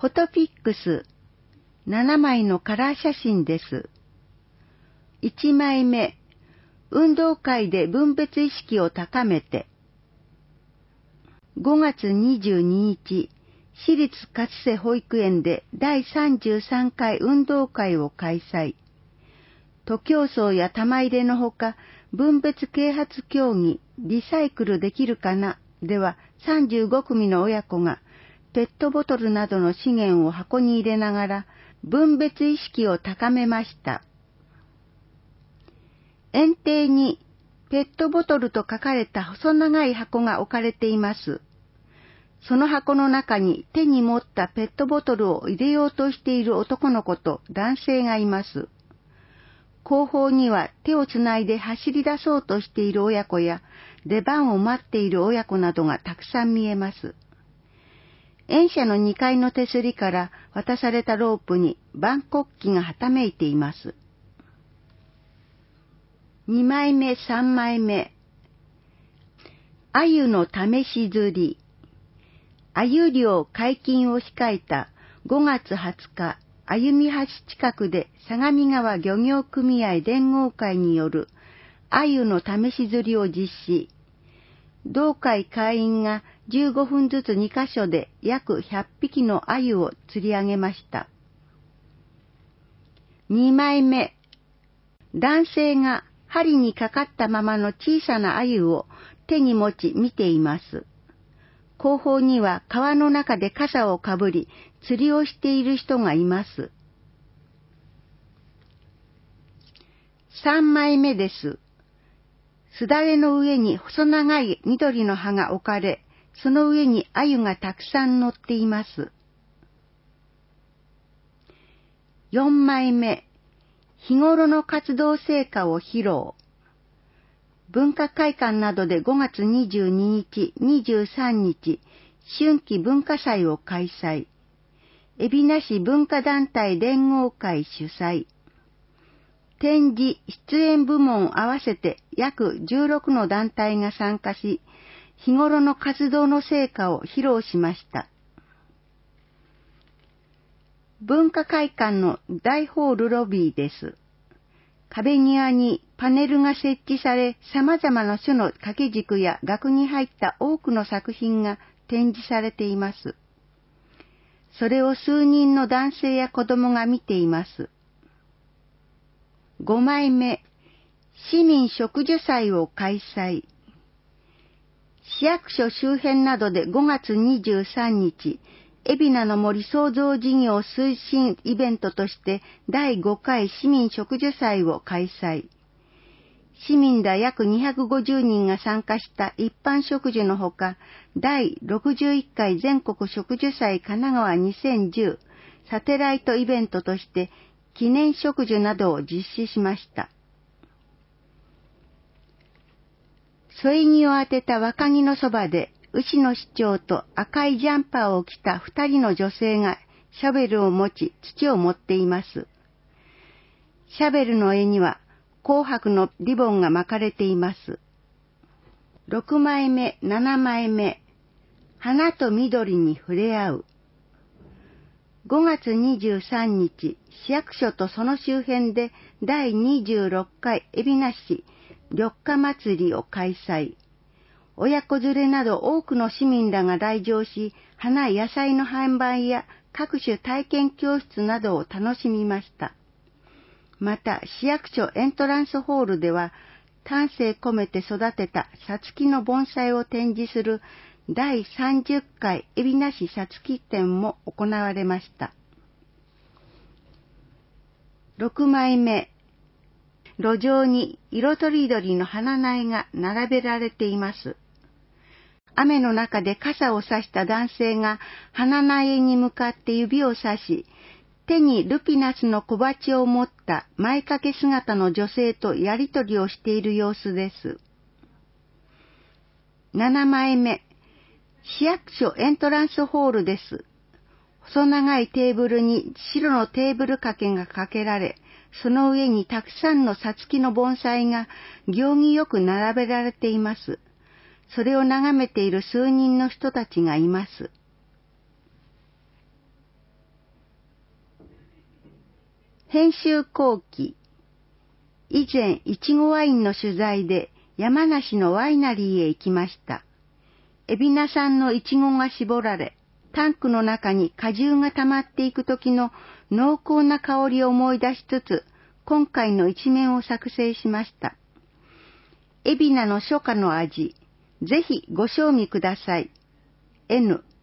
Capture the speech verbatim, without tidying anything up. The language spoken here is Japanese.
フォトピックスななまいのカラー写真です。いちまいめ、運動会で分別意識を高めて。ごがつにじゅうににち、私立勝瀬保育園でだいさんじゅうさんかい運動会を開催。徒競走や玉入れのほか、分別啓発競技、リサイクルできるかなではさんじゅうごくみの親子がペットボトルなどの資源を箱に入れながら分別意識を高めました。園庭にペットボトルと書かれた細長い箱が置かれています。その箱の中に手に持ったペットボトルを入れようとしている男の子と男性がいます。後方には手をつないで走り出そうとしている親子や出番を待っている親子などがたくさん見えます。園舎のにかいの手すりから渡されたロープに万国旗がはためいています。にまいめ、さんまいめ。鮎の試し釣り。鮎漁解禁を控えたごがつはつか、歩み橋近くで相模川漁業組合連合会による鮎の試し釣りを実施。同会会員がじゅうごふんずつにかしょで約ひゃっぴきの鮎を釣り上げました。にまいめ。男性が針にかかったままの小さな鮎を手に持ち見ています。後方には川の中で傘をかぶり釣りをしている人がいます。さんまいめです。すだれの上に細長い緑の葉が置かれ、その上に鮎がたくさん乗っています。よんまいめ。日頃の活動成果を披露。文化会館などでごがつにじゅうににち、にじゅうさんにち、春季文化祭を開催。海老名市文化団体連合会主催。展示、出演部門合わせて約じゅうろくの団体が参加し、日頃の活動の成果を披露しました。文化会館の大ホールロビーです。壁際にパネルが設置され、様々な種の掛け軸や額に入った多くの作品が展示されています。それを数人の男性や子供が見ています。ごまいめ。市民植樹祭を開催。市役所周辺などでごがつにじゅうさんにち、海老名の森創造事業推進イベントとしてだいごかい市民植樹祭を開催。市民ら約にひゃくごじゅうにんが参加した一般植樹のほか、だいろくじゅういっかい全国植樹祭神奈川にせんじゅうサテライトイベントとして記念植樹などを実施しました。添い木を当てた若木のそばで、牛野市長と赤いジャンパーを着た二人の女性がシャベルを持ち土を持っています。シャベルの柄には紅白のリボンが巻かれています。ろくまいめ、ななまいめ。花と緑に触れ合う。ごがつにじゅうさんにち、市役所とその周辺でだいにじゅうろっかい海老名市緑化祭りを開催。親子連れなど多くの市民らが来場し、花野菜の販売や各種体験教室などを楽しみました。また、市役所エントランスホールでは、丹精込めて育てたさつきの盆栽を展示するだいさんじゅっかい海老名市さつき展も行われました。ろくまいめ。路上に色とりどりの花苗が並べられています。雨の中で傘を差した男性が花苗に向かって指をさし、手にルピナスの小鉢を持った前掛け姿の女性とやりとりをしている様子です。ななまいめ。市役所エントランスホールです。細長いテーブルに白のテーブル掛けがかけられ、その上にたくさんのさつきの盆栽が行儀よく並べられています。それを眺めている数人の人たちがいます。 編集後期。以前、いちごワインの取材で山梨のワイナリーへ行きました。海老名産のイチゴが絞られ、タンクの中に果汁が溜まっていく時の濃厚な香りを思い出しつつ、今回の一面を作成しました。海老名の初夏の味、ぜひご賞味ください。N